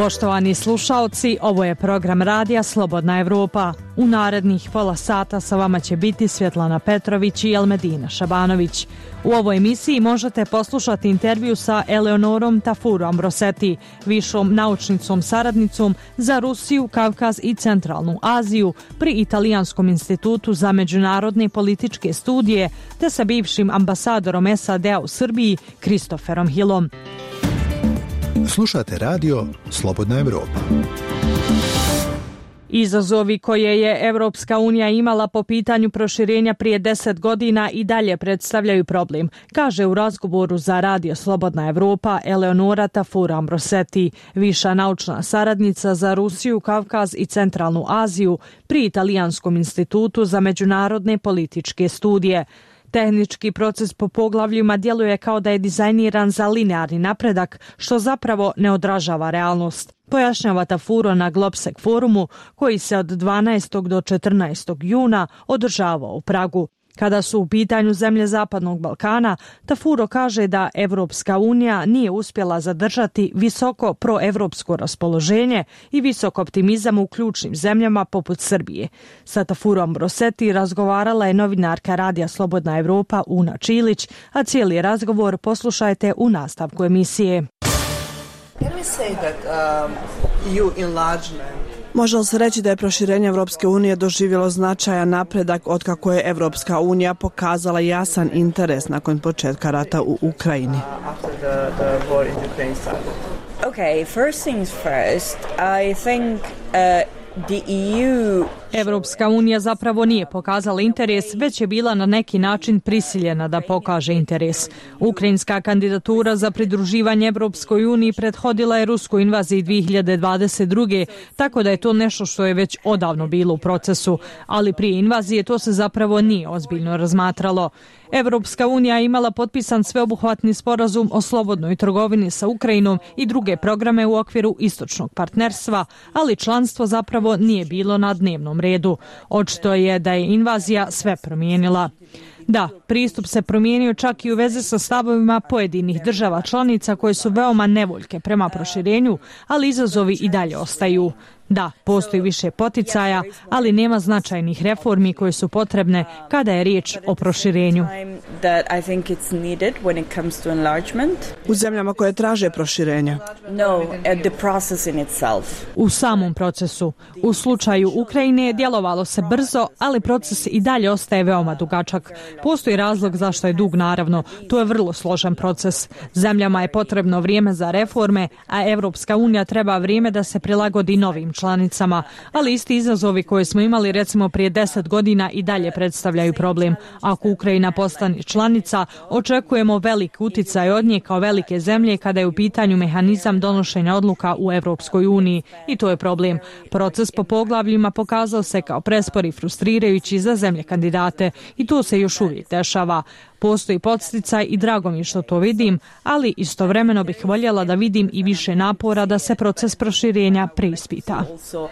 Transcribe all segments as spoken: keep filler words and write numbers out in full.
Poštovani slušaoci, ovo je program radija Slobodna Evropa. U narednih pola sata sa vama će biti Svjetlana Petrović i Elmedina Šabanović. U ovoj emisiji možete poslušati intervju sa Eleonorom Tafurom Roseti, višom naučnicom saradnicom za Rusiju, Kavkaz i Centralnu Aziju pri Italijanskom institutu za međunarodne političke studije, te sa bivšim ambasadorom S A D-a u Srbiji, Kristoferom Hillom. Slušate radio Slobodna Evropa. Izazovi koje je Evropska unija imala po pitanju proširenja prije deset godina i dalje predstavljaju problem, kaže u razgovoru za radio Slobodna Evropa Eleonora Tafura Roseti, viša naučna saradnica za Rusiju, Kavkaz i Centralnu Aziju pri Italijanskom institutu za međunarodne političke studije. Tehnički proces po poglavljima djeluje kao da je dizajniran za linearni napredak, što zapravo ne odražava realnost. Pojašnjava Tafuro na Globsec forumu koji se od dvanaestog do četrnaestog juna održavao u Pragu. Kada su u pitanju zemlje Zapadnog Balkana, Tafuro kaže da Evropska unija nije uspjela zadržati visoko proevropsko raspoloženje i visok optimizam u ključnim zemljama poput Srbije. Sa Tafurom Roseti razgovarala je novinarka radija Slobodna Evropa Una Čilić, a cijeli razgovor poslušajte u nastavku emisije. Može li se reći da je proširenje Evropske unije doživjelo značajan napredak otkako je Evropska unija pokazala jasan interes nakon početka rata u Ukrajini? Okay, first things first, I think uh, the E U Evropska unija zapravo nije pokazala interes, već je bila na neki način prisiljena da pokaže interes. Ukrajinska kandidatura za pridruživanje Evropskoj uniji prethodila je ruskoj invaziji dvije hiljade dvadeset druge. tako da je to nešto što je već odavno bilo u procesu, ali prije invazije to se zapravo nije ozbiljno razmatralo. Evropska unija je imala potpisan sveobuhvatni sporazum o slobodnoj trgovini sa Ukrajinom i druge programe u okviru istočnog partnerstva, ali članstvo zapravo nije bilo na dnevnom redu. Očito je da je invazija sve promijenila. Da, pristup se promijenio čak i u vezi sa stavovima pojedinih država članica koje su veoma nevoljke prema proširenju, ali izazovi i dalje ostaju. Da, postoji više poticaja, ali nema značajnih reformi koje su potrebne kada je riječ o proširenju. U zemljama koje traže proširenje? U samom procesu. U slučaju Ukrajine djelovalo se brzo, ali proces i dalje ostaje veoma dugačak. Postoji razlog zašto je dug, naravno. To je vrlo složen proces. Zemljama je potrebno vrijeme za reforme, a Evropska unija treba vrijeme da se prilagodi novim članicama, ali isti izazovi koje smo imali recimo prije deset godina i dalje predstavljaju problem. Ako Ukrajina postane članica, očekujemo velik uticaj od nje kao velike zemlje kada je u pitanju mehanizam donošenja odluka u Evropskoj uniji i to je problem. Proces po poglavljima pokazao se kao prespor i frustrirajući za zemlje kandidate i to se još uvijek dešava. Postoji podsticaj i drago mi što to vidim, ali istovremeno bih voljela da vidim i više napora da se proces proširenja preispita.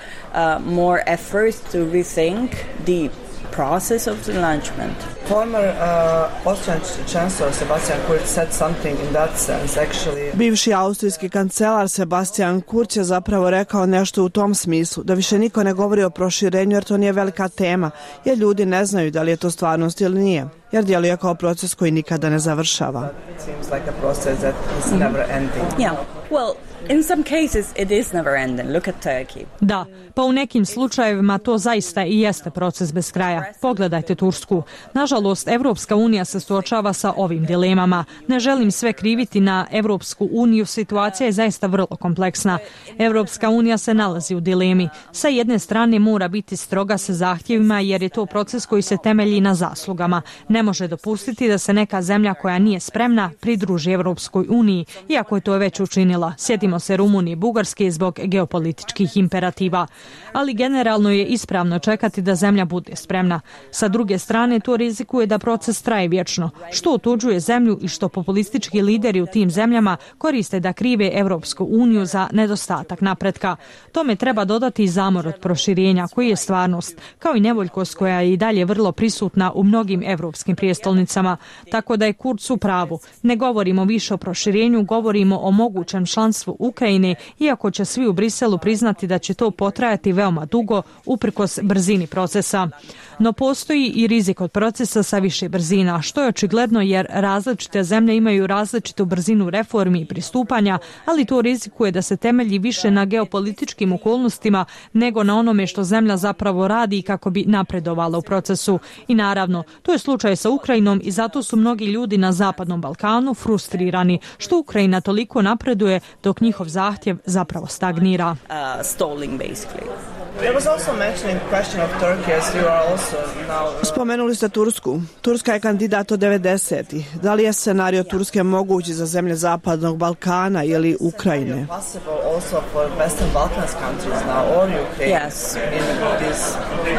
Process of enlargement. Former uh, Austrian Chancellor Sebastian Kurz said something in that sense actually. Bivši austrijski kancelar Sebastian Kurz je zapravo rekao nešto u tom smislu, da više niko ne govori o proširenju jer to nije velika tema, jer ljudi ne znaju da li je to stvarnost ili nije, jer djeluje kao proces koji nikada ne završava. It seems like a process that is never ending. Yeah. Well, in some cases it is never ending. Look at Turkey. Da, pa u nekim slučajevima to zaista i jeste proces bez kraja. Pogledajte Tursku. Nažalost, Evropska unija se suočava sa ovim dilemama. Ne želim sve kriviti na Evropsku uniju, situacija je zaista vrlo kompleksna. Evropska unija se nalazi u dilemi. Sa jedne strane mora biti stroga sa zahtjevima jer je to proces koji se temelji na zaslugama. Ne može dopustiti da se neka zemlja koja nije spremna pridruži Evropskoj uniji, iako je to već učinila. Sjetimo se Rumunije i Bugarske zbog geopolitičkih imperativa. Ali generalno je ispravno čekati da zemlja bude spremna. Sa druge strane, to rizikuje da proces traje vječno, što otuđuje zemlju i što populistički lideri u tim zemljama koriste da krive Evropsku uniju za nedostatak napretka. Tome treba dodati i zamor od proširenja, koji je stvarnost, kao i nevoljkost koja je i dalje vrlo prisutna u mnogim evropskim prijestolnicama. Tako da je Kurz u pravu. Ne govorimo više o proširenju, govorimo o mogućem članstvu Ukrajine, iako će svi u Briselu priznati da će to potrajati veoma dugo uprkos brzini procesa. No postoji i rizik od procesa sa više brzina, što je očigledno jer različite zemlje imaju različitu brzinu reformi i pristupanja, ali to rizikuje da se temelji više na geopolitičkim okolnostima nego na onome što zemlja zapravo radi kako bi napredovala u procesu. I naravno, to je slučaj sa Ukrajinom i zato su mnogi ljudi na Zapadnom Balkanu frustrirani što Ukrajina toliko napreduje dok njihov zahtjev zapravo stagnira. Uh, stalling basically. There was also mentioning the question of Turkey as you are also now. Spomenuli ste Tursku. Turska je kandidat od devedesetih. Da li je scenario Turske mogući za zemlje Zapadnog Balkana ili Ukrajine? Possible also for Western Balkans countries now or Ukraine. Yes. In this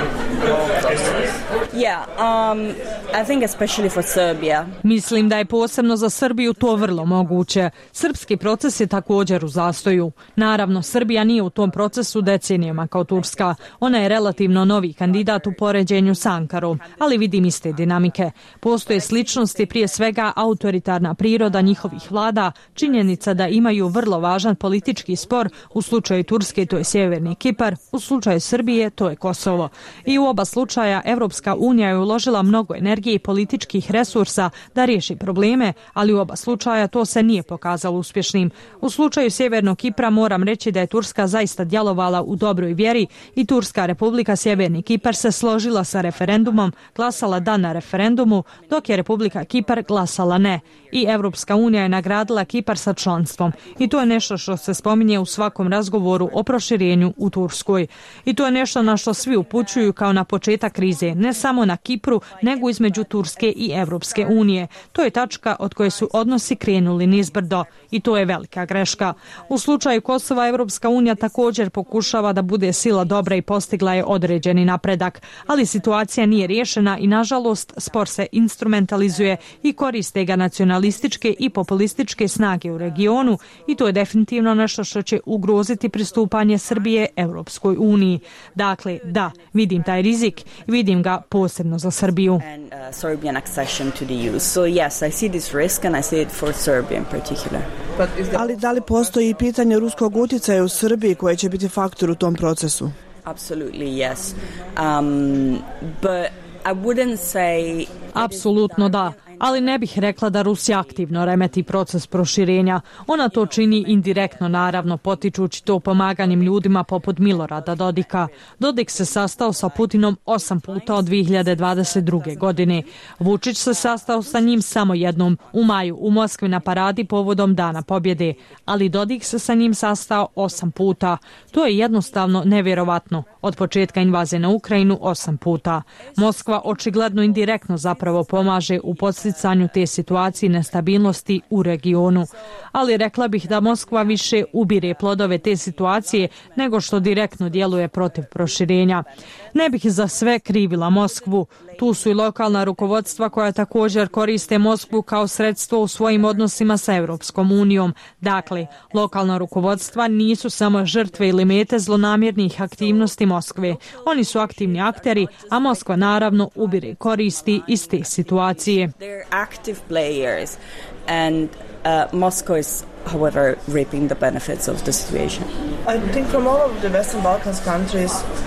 process. Yeah, um, I think especially for Serbia. Mislim da je posebno za Srbiju to vrlo moguće. Srpski proces je također u zastoju. Naravno, Srbija nije u tom procesu decenijama kao Turska. Ona je relativno novi kandidat u poređenju s Ankarom, ali vidim iste dinamike. Postoje sličnosti, prije svega autoritarna priroda njihovih vlada, činjenica da imaju vrlo važan politički spor, u slučaju Turske to je Sjeverni Kipar, u slučaju Srbije to je Kosovo. I u oba slučaja Evropska unija je uložila mnogo energije i političkih resursa da riješi probleme, ali u oba slučaja to se nije pokazalo uspješnim. U slučaju Sjevernog Kipra moram reći da je Turska zaista djelovala u dobroj vjeri i Turska Republika Sjeverni Kipar se složila sa referendumom, glasala da na referendumu, dok je Republika Kipar glasala ne. I Evropska unija je nagradila Kipar sa članstvom. I to je nešto što se spominje u svakom razgovoru o proširenju u Turskoj. I to je nešto na što svi upućuju kao na početak krize, ne samo na Kipru, nego između Turske i Evropske unije. To je tačka od koje su odnosi krenuli nizbrdo i to je velika greška. U slučaju Kosova Evropska unija također pokušava da bude sila dobra i postigla je određeni napredak, ali situacija nije riješena i nažalost spor se instrumentalizuje i koriste ga nacionalističke i populističke snage u regionu i to je definitivno nešto što će ugroziti pristupanje Srbije Evropskoj uniji. Dakle, da, vidim taj rizik, vidim ga posebno za Srbiju. And uh, Serbian accession to the E U. So yes, I see this risk and I see it for Serbia in particular. But is there... Ali da li postoji i pitanje ruskog utjecaja u Srbiji koje će biti faktor u tom procesu? Absolutely yes. Um, but I wouldn't say... Apsolutno da, ali ne bih rekla da Rusija aktivno remeti proces proširenja. Ona to čini indirektno, naravno, potičući to pomaganjem ljudima poput Milorada Dodika. Dodik se sastao sa Putinom osam puta od dvije hiljade dvadeset druge. godine. Vučić se sastao sa njim samo jednom, u maju, u Moskvi na paradi povodom Dana pobjede. Ali Dodik se sa njim sastao osam puta. To je jednostavno nevjerovatno. Od početka invazije na Ukrajinu osam puta. Moskva očigledno indirektno zapravo pomaže u podsticanju te situacije nestabilnosti u regionu. Ali rekla bih da Moskva više ubire plodove te situacije nego što direktno djeluje protiv proširenja. Ne bih za sve krivila Moskvu. Tu su i lokalna rukovodstva koja također koriste Moskvu kao sredstvo u svojim odnosima sa Evropskom unijom. Dakle, lokalna rukovodstva nisu samo žrtve ili mete zlonamjernih aktivnosti Moskve. Oni su aktivni akteri, a Moskva naravno ubire koristi iz te situacije. They're active players and uh, Moscow is however reaping the benefits of the situation. I think from all of the Western Balkans countries,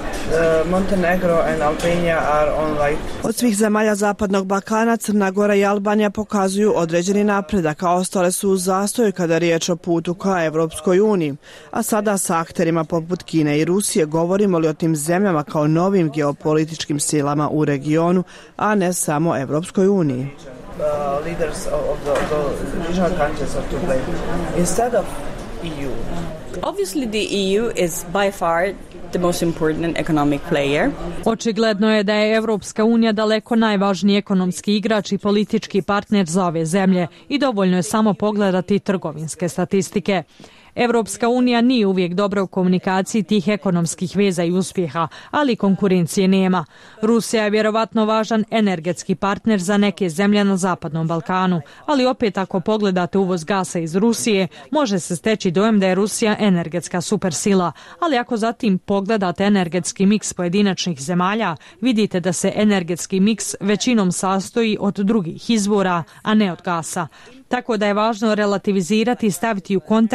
uh, Montenegro and Albania are on like... Od svih zemalja Zapadnog Balkana, Crna Gora i Albanija pokazuju određeni napredak, a ostale su u zastoju kada je riječ o putu ka Evropskoj uniji. A sada sa akterima poput Kine i Rusije govorimo li o tim zemljama kao novim geopolitičkim silama u regionu, a ne samo Evropskoj uniji. Uh, leaders of the, the regional countries are to blame instead of E U. Obviously the E U is by far the most important economic player. Očigledno je da je Evropska unija daleko najvažniji ekonomski igrač i politički partner za ove zemlje i dovoljno je samo pogledati trgovinske statistike. Evropska unija nije uvijek dobra u komunikaciji tih ekonomskih veza i uspjeha, ali konkurencije nema. Rusija je vjerovatno važan energetski partner za neke zemlje na Zapadnom Balkanu, ali opet ako pogledate uvoz gasa iz Rusije, može se steći dojam da je Rusija energetska supersila, ali ako zatim pogledate energetski miks pojedinačnih zemalja, vidite da se energetski miks većinom sastoji od drugih izvora, a ne od gasa. Tako da je važno relativizirati i staviti u kontekst uvoz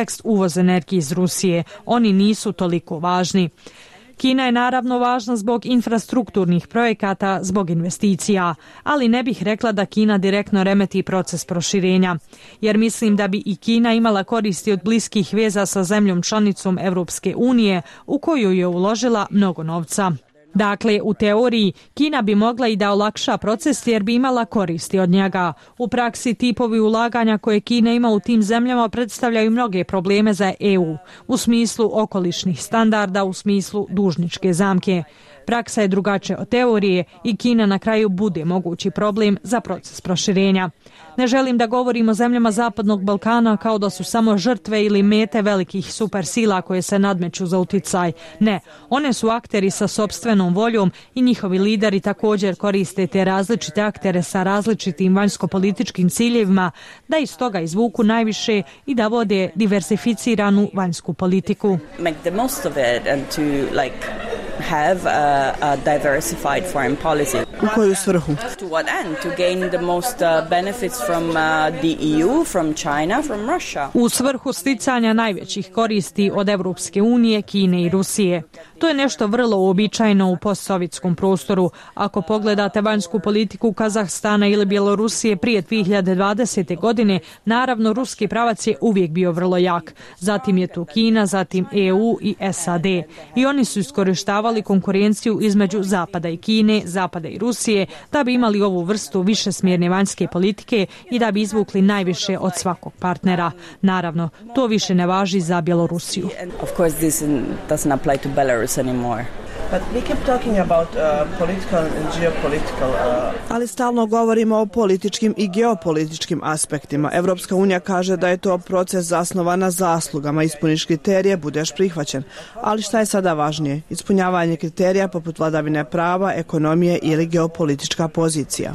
uvoz energije iz Rusije. Oni nisu toliko važni. Kina je naravno važna zbog infrastrukturnih projekata, zbog investicija, ali ne bih rekla da Kina direktno remeti proces proširenja, jer mislim da bi i Kina imala koristi od bliskih veza sa zemljom članicom Evropske unije u koju je uložila mnogo novca. Dakle, u teoriji, Kina bi mogla i da olakša proces jer bi imala koristi od njega. U praksi tipovi ulaganja koje Kina ima u tim zemljama predstavljaju mnoge probleme za E U, u smislu okolišnih standarda, u smislu dužničke zamke. Praksa je drugačija od teorije i Kina na kraju bude mogući problem za proces proširenja. Ne želim da govorim o zemljama Zapadnog Balkana kao da su samo žrtve ili mete velikih supersila koje se nadmeću za uticaj. Ne, one su akteri sa sopstvenom voljom i njihovi lideri također koriste te različite aktere sa različitim vanjsko-političkim ciljevima da iz toga izvuku najviše i da vode diversificiranu vanjsku politiku. Make the most of it and to like have a, a diversified foreign policy. U koju svrhu? To what end? To gain the most uh, benefits from uh, the E U, from China, from Russia. U svrhu sticanja najvećih koristi od Evropske unije, Kine i Rusije. To je nešto vrlo uobičajeno u postsovjetskom prostoru. Ako pogledate vanjsku politiku Kazahstana ili Bjelorusije prije dvije hiljade dvadesete. godine, naravno ruski pravac je uvijek bio vrlo jak. Zatim je tu Kina, zatim E U i S A D. I oni su iskorištavali konkurenciju između Zapada i Kine, Zapada i Rusije, da bi imali ovu vrstu višesmjerne vanjske politike i da bi izvukli najviše od svakog partnera. Naravno, to više ne važi za Bjelorusiju. Of course this doesn't apply to Belarus anymore. But we keep talking about uh, political and geopolitical. Uh... Ali stalno govorimo o političkim i geopolitičkim aspektima. Evropska unija kaže da je to proces zasnovan na zaslugama. Ispuniš kriterije, budeš prihvaćen. Ali šta je sada važnije? Ispunjavanje kriterija poput vladavine prava, ekonomije ili geopolitička pozicija?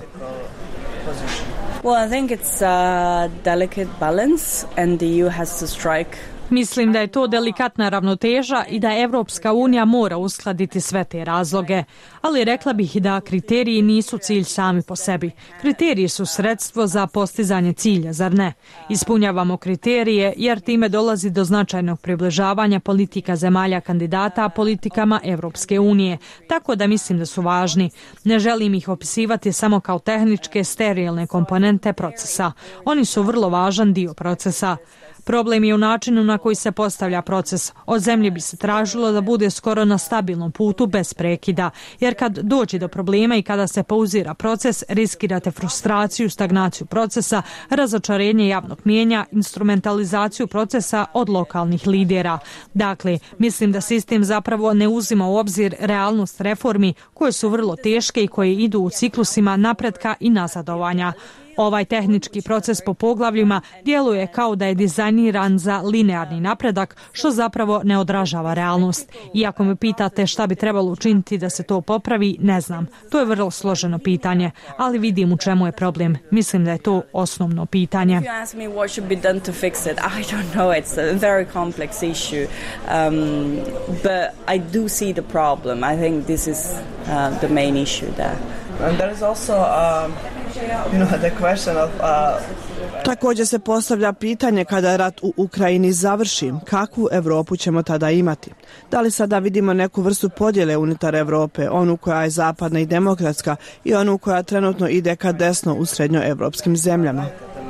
Well, I think it's a delicate balance and the E U has to strike. Mislim da je to delikatna ravnoteža i da Evropska unija mora uskladiti sve te razloge. Ali rekla bih da kriteriji nisu cilj sami po sebi. Kriteriji su sredstvo za postizanje cilja, zar ne? Ispunjavamo kriterije jer time dolazi do značajnog približavanja politika zemalja kandidata politikama Evropske unije. Tako da mislim da su važni. Ne želim ih opisivati samo kao tehničke, sterilne komponente procesa. Oni su vrlo važan dio procesa. Problem je u načinu na koji se postavlja proces. Od zemlje bi se tražilo da bude skoro na stabilnom putu bez prekida, jer kad dođe do problema i kada se pauzira proces, riskirate frustraciju, stagnaciju procesa, razočarenje javnog mijenja, instrumentalizaciju procesa od lokalnih lidera. Dakle, mislim da sistem zapravo ne uzima u obzir realnost reformi koje su vrlo teške i koje idu u ciklusima napretka i nazadovanja. Ovaj tehnički proces po poglavljima djeluje kao da je dizajniran za linearni napredak, što zapravo ne odražava realnost. Iako me pitate šta bi trebalo učiniti da se to popravi, ne znam. To je vrlo složeno pitanje, ali vidim u čemu je problem. Mislim da je to osnovno pitanje. If you ask me what should be done to fix it, I don't know. It's a very complex issue. Um, but I do see the problem. I think this is uh, the main issue there. And there is also, um, you know, the question of... Uh, Također se postavlja pitanje kada rat u Ukrajini završi, kakvu Evropu ćemo tada imati? Da li sada vidimo neku vrstu podjele unutar Evrope, onu koja je zapadna i demokratska i onu koja trenutno ide ka desno u srednjoevropskim zemljama?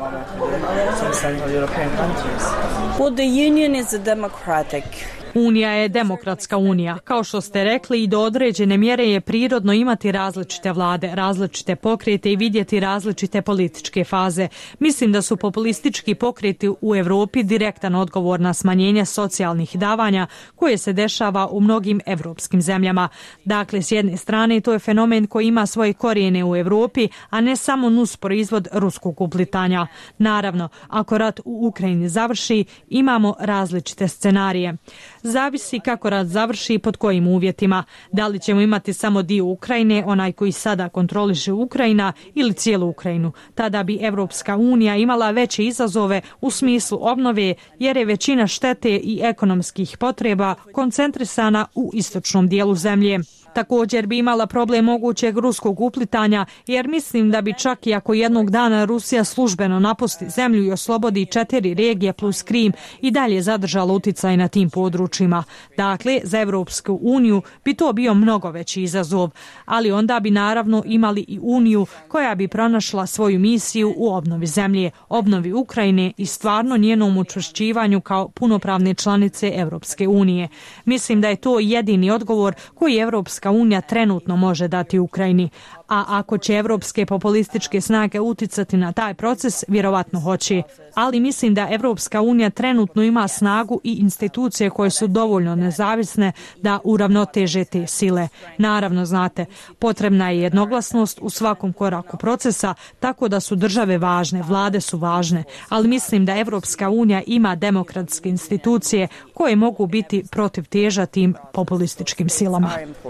Well, the union is a democratic. Unija je demokratska unija. Kao što ste rekli, i do određene mjere je prirodno imati različite vlade, različite pokrete i vidjeti različite političke faze. Mislim da su populistički pokreti u Europi direktan odgovor na smanjenje socijalnih davanja koje se dešava u mnogim evropskim zemljama. Dakle, s jedne strane to je fenomen koji ima svoje korijene u Europi, a ne samo nus proizvod ruskog uplitanja. Naravno, ako rat u Ukrajini završi, imamo različite scenarije. Zavisi kako rat završi i pod kojim uvjetima. Da li ćemo imati samo dio Ukrajine, onaj koji sada kontroliše Ukrajina, ili cijelu Ukrajinu. Tada bi Evropska unija imala veće izazove u smislu obnove, jer je većina štete i ekonomskih potreba koncentrisana u istočnom dijelu zemlje. Također bi imala problem mogućeg ruskog uplitanja, jer mislim da bi čak i ako jednog dana Rusija službeno napusti zemlju i oslobodi četiri regije plus Krim i dalje zadržala uticaj na tim područjima. Dakle, za Evropsku uniju bi to bio mnogo veći izazov, ali onda bi naravno imali i uniju koja bi pronašla svoju misiju u obnovi zemlje, obnovi Ukrajine i stvarno njenom učvršćivanju kao punopravne članice Evropske unije. Mislim da je to jedini odgovor koji Evropska unija trenutno može dati Ukrajini. A ako će evropske populističke snage uticati na taj proces, vjerovatno hoće. Ali mislim da Evropska unija trenutno ima snagu i institucije koje su dovoljno nezavisne da uravnoteže te sile. Naravno, znate, potrebna je jednoglasnost u svakom koraku procesa, tako da su države važne, vlade su važne, ali mislim da Evropska unija ima demokratske institucije koje mogu biti protiv teža tim populističkim silama.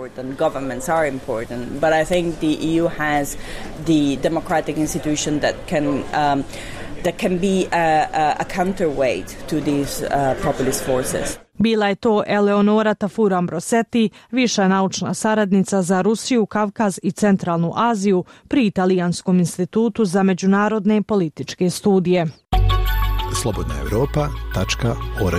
E U has the democratic institution that can um, that can be a, a counterweight to these uh, populist forces. Bila je to Eleonora Tafur-Ambrosetti, viša naučna saradnica za Rusiju, Kavkaz i Centralnu Aziju pri Italijanskom institutu za međunarodne političke studije. slobodna europa tačka org.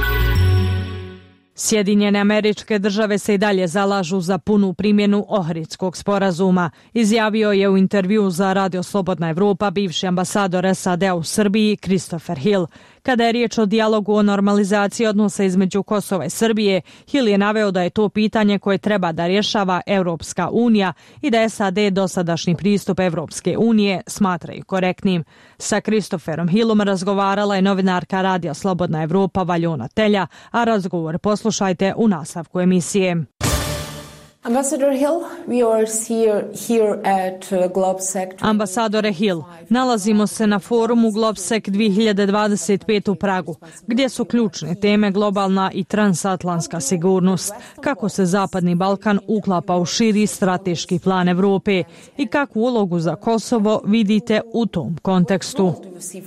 Sjedinjene Američke Države se i dalje zalažu za punu primjenu Ohridskog sporazuma, izjavio je u intervjuu za Radio Slobodna Evropa bivši ambasador S A D-a u Srbiji Christopher Hill. Kada je riječ o dijalogu o normalizaciji odnosa između Kosova i Srbije, Hill je naveo da je to pitanje koje treba da rješava Evropska unija i da S A D dosadašnji pristup Evropske unije smatraju korektnim. Sa Christopherom Hillom razgovarala je novinarka Radija Slobodna Evropa Valjona Telja, a razgovor poslušajte u nastavku emisije. Ambassador Hill, we are here, here at GlobSec. Ambasadore Hill, nalazimo se na forumu GlobSec dvije hiljade dvadeset pet u Pragu, gdje su ključne teme globalna i transatlantska sigurnost, kako se Zapadni Balkan uklapa u širi strateški plan Evrope i kakvu ulogu za Kosovo vidite u tom kontekstu.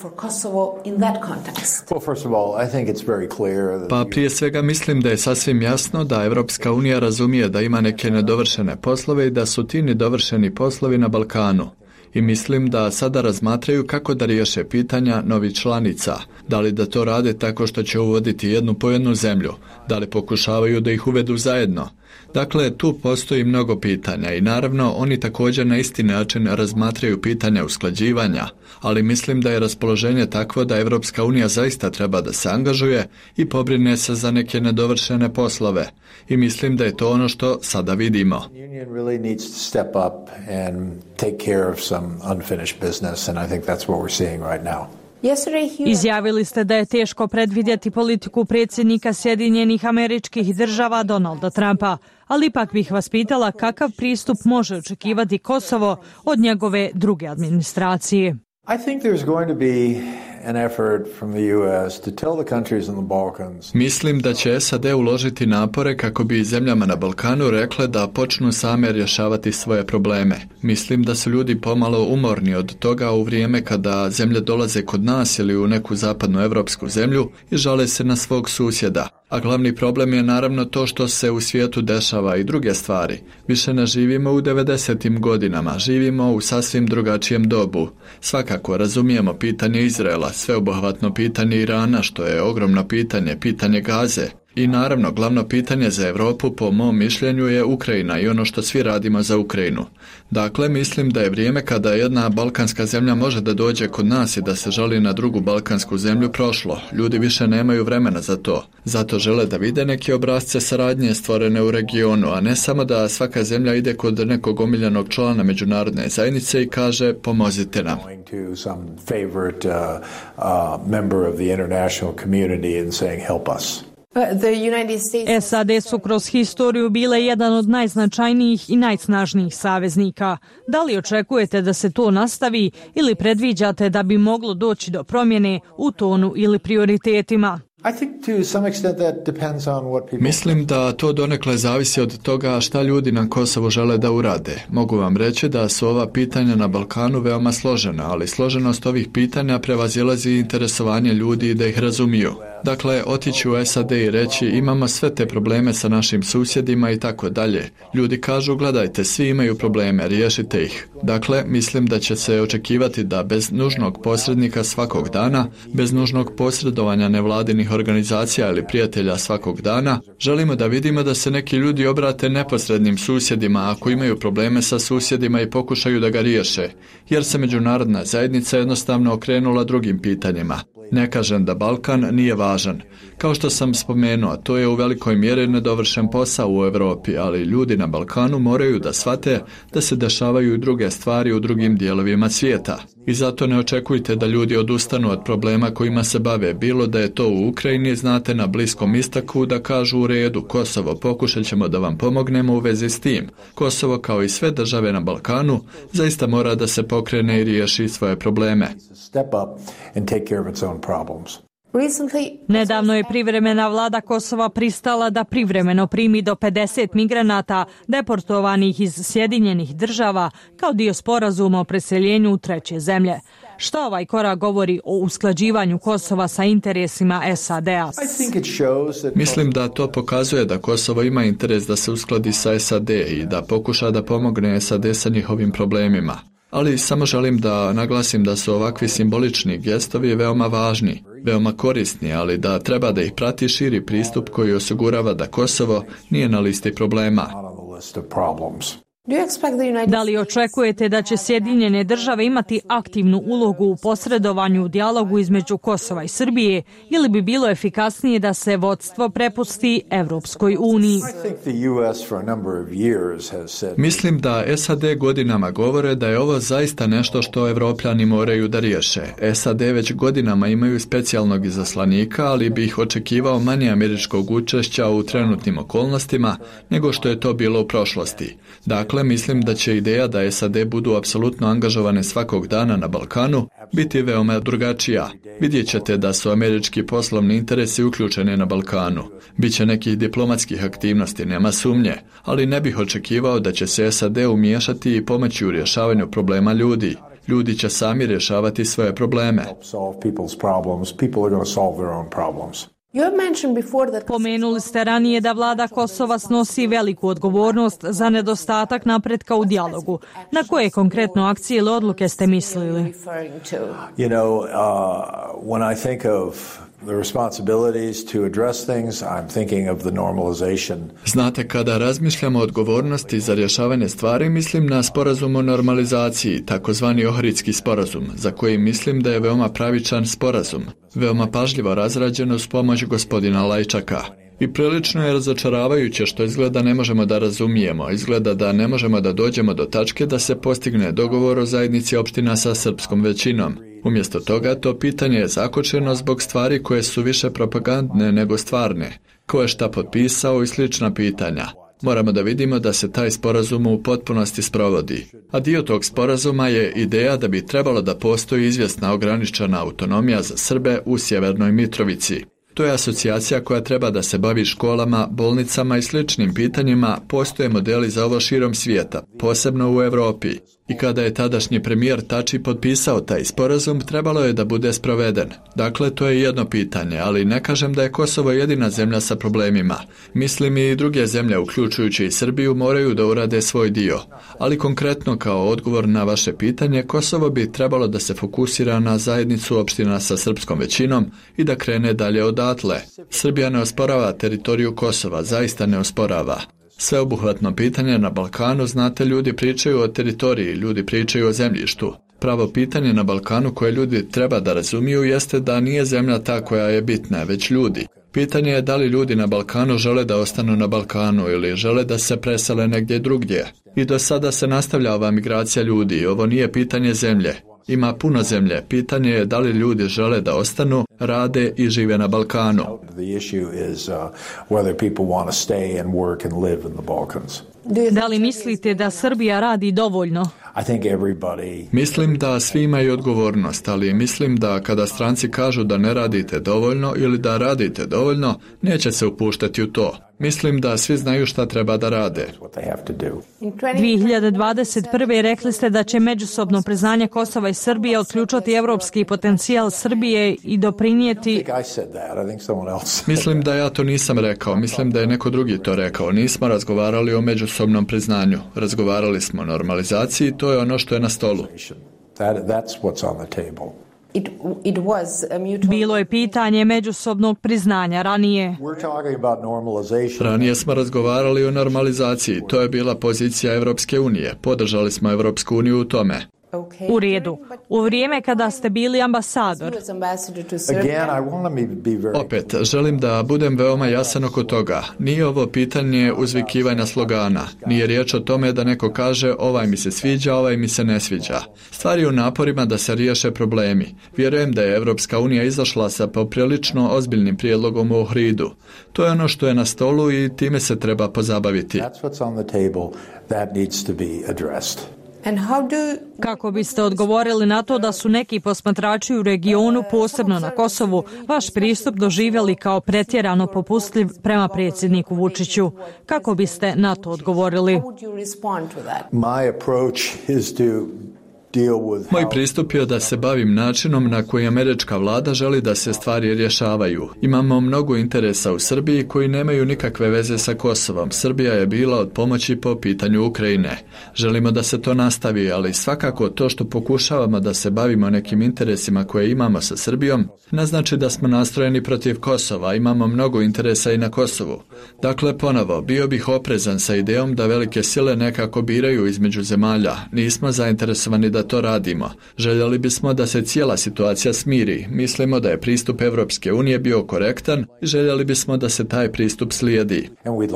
Pa prije svega mislim da je sasvim jasno da Evropska unija razumije da ima neke nedovršene poslove i da su ti nedovršeni poslovi na Balkanu. I mislim da sada razmatraju kako da riješe pitanja novih članica. Da li da to rade tako što će uvoditi jednu po jednu zemlju? Da li pokušavaju da ih uvedu zajedno? Dakle, tu postoji mnogo pitanja i naravno oni također na isti način razmatraju pitanja usklađivanja, ali mislim da je raspoloženje takvo da Evropska unija zaista treba da se angažuje i pobrine se za neke nedovršene poslove. I mislim da je to ono što sada vidimo. Izjavili ste da je teško predvidjeti politiku predsjednika Sjedinjenih Američkih Država Donalda Trumpa, ali ipak bih vas pitala kakav pristup može očekivati Kosovo od njegove druge administracije. I think there's going to be an effort from the U S to tell the countries in the Balkans. Mislim da će S A D uložiti napore kako bi zemljama na Balkanu rekle da počnu same rješavati svoje probleme. Mislim da su ljudi pomalo umorni od toga u vrijeme kada zemlje dolaze kod nas ili u neku zapadnu evropsku zemlju i žale se na svog susjeda. A glavni problem je naravno to što se u svijetu dešava i druge stvari. Više ne živimo u devedesetim godinama, živimo u sasvim drugačijem dobu. Svakako razumijemo pitanje Izraela, sveobuhvatno pitanje Irana, što je ogromno pitanje, pitanje Gaze. I naravno, glavno pitanje za Europu, po mom mišljenju, je Ukrajina i ono što svi radimo za Ukrajinu. Dakle, mislim da je vrijeme kada jedna balkanska zemlja može da dođe kod nas i da se žali na drugu balkansku zemlju prošlo. Ljudi više nemaju vremena za to. Zato žele da vide neke obrasce saradnje stvorene u regionu, a ne samo da svaka zemlja ide kod nekog omiljenog člana međunarodne zajednice i kaže pomozite nam. S A D su kroz historiju bile jedan od najznačajnijih i najsnažnijih saveznika. Da li očekujete da se to nastavi ili predviđate da bi moglo doći do promjene u tonu ili prioritetima? Mislim da to donekle zavisi od toga šta ljudi na Kosovu žele da urade. Mogu vam reći da su ova pitanja na Balkanu veoma složena, ali složenost ovih pitanja prevazilazi interesovanje ljudi da ih razumiju. Dakle, otići u S A D i reći imamo sve te probleme sa našim susjedima i tako dalje. Ljudi kažu gledajte, svi imaju probleme, riješite ih. Dakle, mislim da će se očekivati da bez nužnog posrednika svakog dana, bez nužnog posredovanja nevladinih organizacija ili prijatelja svakog dana, želimo da vidimo da se neki ljudi obrate neposrednim susjedima ako imaju probleme sa susjedima i pokušaju da ga riješe, jer se međunarodna zajednica jednostavno okrenula drugim pitanjima. Ne kažem da Balkan nije važan. Kao što sam spomenuo, to je u velikoj mjeri nedovršen posao u Europi, ali ljudi na Balkanu moraju da shvate da se dešavaju i druge stvari u drugim dijelovima svijeta. I zato ne očekujte da ljudi odustanu od problema kojima se bave, bilo da je to u Ukrajini, znate, na Bliskom istoku, da kažu u redu, Kosovo, pokušat ćemo da vam pomognemo u vezi s tim. Kosovo, kao i sve države na Balkanu, zaista mora da se pokrene i riješi svoje probleme. Nedavno je privremena vlada Kosova pristala da privremeno primi do pedeset migranata deportovanih iz Sjedinjenih država kao dio sporazuma o preseljenju u treće zemlje. Što ovaj korak govori o usklađivanju Kosova sa interesima S A D-a? Mislim da to pokazuje da Kosovo ima interes da se uskladi sa S A D i da pokuša da pomogne S A D sa njihovim problemima. Ali samo želim da naglasim da su ovakvi simbolični gestovi veoma važni, veoma korisni, ali da treba da ih prati širi pristup koji osigurava da Kosovo nije na listi problema. Da li očekujete da će Sjedinjene države imati aktivnu ulogu u posredovanju u dijalogu između Kosova i Srbije ili bi bilo efikasnije da se vodstvo prepusti Evropskoj uniji? Mislim da S A D godinama govore da je ovo zaista nešto što Evropljani moraju da riješe. S A D već godinama imaju specijalnog izaslanika, ali bi ih očekivao manje američkog učešća u trenutnim okolnostima nego što je to bilo u prošlosti. Dakle, mislim da će ideja da S A D budu apsolutno angažovane svakog dana na Balkanu biti veoma drugačija. Vidjet ćete da su američki poslovni interesi uključeni na Balkanu. Biće nekih diplomatskih aktivnosti, nema sumnje, ali ne bih očekivao da će se S A D umiješati i pomoći u rješavanju problema ljudi. Ljudi će sami rješavati svoje probleme. Pomenuli ste ranije da vlada Kosova snosi veliku odgovornost za nedostatak napretka u dijalogu. Na koje konkretno akcije ili odluke ste mislili? You know, uh, when I think of the responsibilities to address things, I'm thinking of the normalization. Znate, kada razmišljamo o odgovornosti za rješavanje stvari, mislim na sporazum o normalizaciji, takozvani Ohridski sporazum, za koji mislim da je veoma pravičan sporazum, veoma pažljivo razrađen uz pomoć gospodina Lajčaka. I prilično je razočaravajuće što izgleda ne možemo da razumijemo, izgleda da ne možemo da dođemo do tačke da se postigne dogovor o zajednici opština sa srpskom većinom. Umjesto toga, to pitanje je zakočeno zbog stvari koje su više propagandne nego stvarne. Ko je šta potpisao i slična pitanja. Moramo da vidimo da se taj sporazum u potpunosti sprovodi. A dio tog sporazuma je ideja da bi trebalo da postoji izvjesna ograničena autonomija za Srbe u Sjevernoj Mitrovici. To je asocijacija koja treba da se bavi školama, bolnicama i sličnim pitanjima, postoje modeli za ovo širom svijeta, posebno u Europi. I kada je tadašnji premijer Tači potpisao taj sporazum, trebalo je da bude sproveden. Dakle, to je jedno pitanje, ali ne kažem da je Kosovo jedina zemlja sa problemima. Mislim i druge zemlje, uključujući i Srbiju, moraju da urade svoj dio. Ali konkretno kao odgovor na vaše pitanje, Kosovo bi trebalo da se fokusira na zajednicu opština sa srpskom većinom i da krene dalje odatle. Srbija ne osporava teritoriju Kosova, zaista ne osporava. Sveobuhvatno pitanje na Balkanu, znate, ljudi pričaju o teritoriji, ljudi pričaju o zemljištu. Pravo pitanje na Balkanu koje ljudi treba da razumiju jeste da nije zemlja ta koja je bitna, već ljudi. Pitanje je da li ljudi na Balkanu žele da ostanu na Balkanu ili žele da se presele negdje drugdje. I do sada se nastavlja ova migracija ljudi, ovo nije pitanje zemlje. Ima puno zemlje. Pitanje je da li ljudi žele da ostanu, rade i žive na Balkanu. Da li mislite da Srbija radi dovoljno? Mislim da svi imaju odgovornost, ali mislim da kada stranci kažu da ne radite dovoljno ili da radite dovoljno, neće se upuštati u to. Mislim da svi znaju šta treba da rade. dvije hiljade dvadeset prve. rekli ste da će međusobno priznanje Kosova i Srbije otključati evropski potencijal Srbije i doprinijeti... Mislim da ja to nisam rekao, mislim da je neko drugi to rekao. Nismo razgovarali o međusobnom priznanju. Razgovarali smo o normalizaciji, to je ono što je na stolu. It, it was a mutual... Bilo je pitanje međusobnog priznanja ranije. Ranije smo razgovarali o normalizaciji. To je bila pozicija Evropske unije. Podržali smo Evropsku uniju u tome. U redu. U vrijeme kada ste bili ambasador. Opet, želim da budem veoma jasan oko toga. Nije ovo pitanje uzvikivanja slogana. Nije riječ o tome da neko kaže ovaj mi se sviđa, ovaj mi se ne sviđa. Stvar je u naporima da se riješe problemi. Vjerujem da je Evropska unija izašla sa poprilično ozbiljnim prijedlogom u Ohridu. To je ono što je na stolu i time se treba pozabaviti. Kako biste odgovorili na to da su neki posmatrači u regionu, posebno na Kosovu, vaš pristup doživjeli kao pretjerano popustljiv prema predsjedniku Vučiću? Kako biste na to odgovorili? Moj pristup je da se bavim načinom na koji američka vlada želi da se stvari rješavaju. Imamo mnogo interesa u Srbiji koji nemaju nikakve veze sa Kosovom. Srbija je bila od pomoći po pitanju Ukrajine. Želimo da se to nastavi, ali svakako to što pokušavamo da se bavimo nekim interesima koje imamo sa Srbijom, ne znači da smo nastrojeni protiv Kosova. Imamo mnogo interesa i na Kosovu. Dakle, ponovo, bio bih oprezan sa idejom da velike sile nekako biraju između zemalja. Nismo zainteresovani da to radimo. Željeli bismo da se cijela situacija smiri. Mislimo da je pristup Evropske unije bio korektan i željeli bismo da se taj pristup slijedi.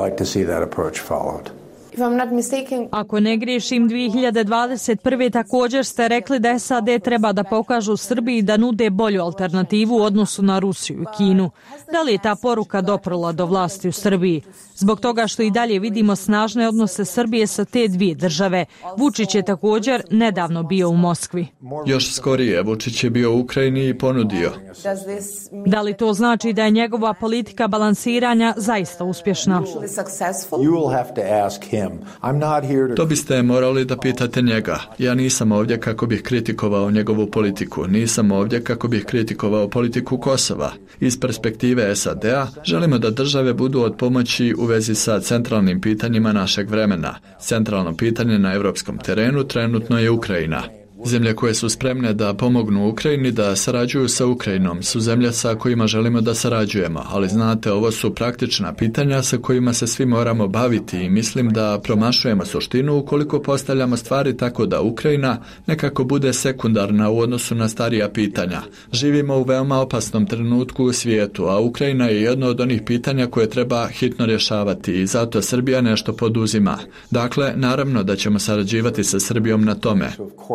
Ako ne griješim, dvije hiljade dvadeset prve. također ste rekli da S A D treba da pokažu Srbiji da nude bolju alternativu u odnosu na Rusiju i Kinu. Da li je ta poruka doprla do vlasti u Srbiji? Zbog toga što i dalje vidimo snažne odnose Srbije sa te dvije države. Vučić je također nedavno bio u Moskvi. Još skorije, Vučić je bio u Ukrajini i ponudio. Da li to znači da je njegova politika balansiranja zaista uspješna? To biste morali da pitate njega. Ja nisam ovdje kako bih kritikovao njegovu politiku. Nisam ovdje kako bih kritikovao politiku Kosova. Iz perspektive S A D-a želimo da države budu od pomoći u vezi sa centralnim pitanjima našeg vremena. Centralno pitanje na europskom terenu trenutno je Ukrajina. Zemlje koje su spremne da pomognu Ukrajini da sarađuju sa Ukrajinom su zemlje sa kojima želimo da sarađujemo, ali znate, ovo su praktična pitanja sa kojima se svi moramo baviti i mislim da promašujemo suštinu ukoliko postavljamo stvari tako da Ukrajina nekako bude sekundarna u odnosu na starija pitanja. Živimo u veoma opasnom trenutku u svijetu, a Ukrajina je jedno od onih pitanja koje treba hitno rješavati i zato Srbija nešto poduzima. Dakle, naravno da ćemo sarađivati sa Srbijom na tome.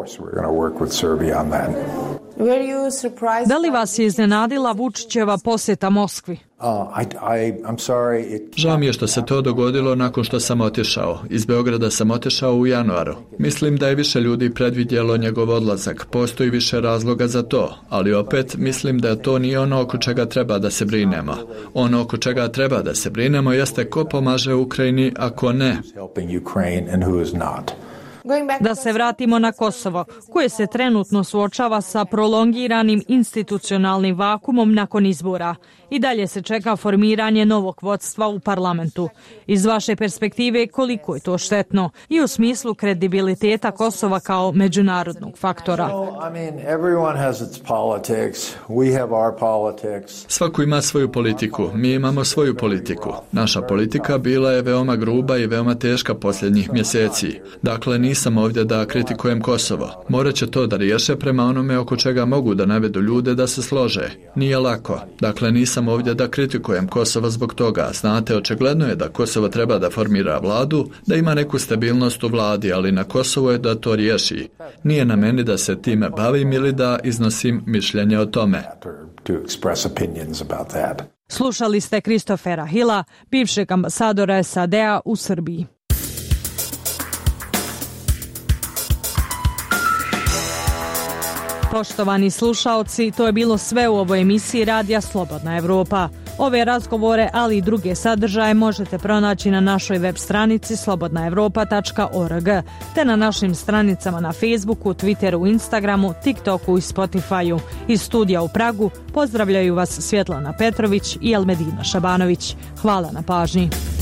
Da li vas je iznenadila Vučićeva posjeta Moskvi? Žao mi je što se to dogodilo nakon što sam otišao. Iz Beograda sam otišao u januaru. Mislim da je više ljudi predvidjelo njegov odlazak. Postoji više razloga za to, ali opet mislim da to nije ono oko čega treba da se brinemo. Ono oko čega treba da se brinemo jeste ko pomaže Ukrajini, a ko ne. Da se vratimo na Kosovo, koje se trenutno suočava sa prolongiranim institucionalnim vakumom nakon izbora. I dalje se čeka formiranje novog vodstva u parlamentu. Iz vaše perspektive, koliko je to štetno i u smislu kredibiliteta Kosova kao međunarodnog faktora? Svako ima svoju politiku, mi imamo svoju politiku. Naša politika bila je veoma gruba i veoma teška posljednjih mjeseci. Dakle, nisam ovdje da kritikujem Kosovo. Morat će to da riješe prema onome oko čega mogu da navedu ljude da se slože. Nije lako. Dakle, nisam ovdje da kritikujem Kosovo zbog toga. Znate, očigledno je da Kosovo treba da formira vladu, da ima neku stabilnost u vladi, ali na Kosovo je da to riješi. Nije na meni da se time bavim ili da iznosim mišljenje o tome. Slušali ste Christophera Hilla, bivšeg ambasadora S A D-a u Srbiji. Poštovani slušaoci, to je bilo sve u ovoj emisiji Radija Slobodna Evropa. Ove razgovore, ali i druge sadržaje možete pronaći na našoj web stranici slobodna europa tačka org, te na našim stranicama na Facebooku, Twitteru, Instagramu, TikToku i Spotifyu. Iz studija u Pragu pozdravljaju vas Svjetlana Petrović i Elmedina Šabanović. Hvala na pažnji.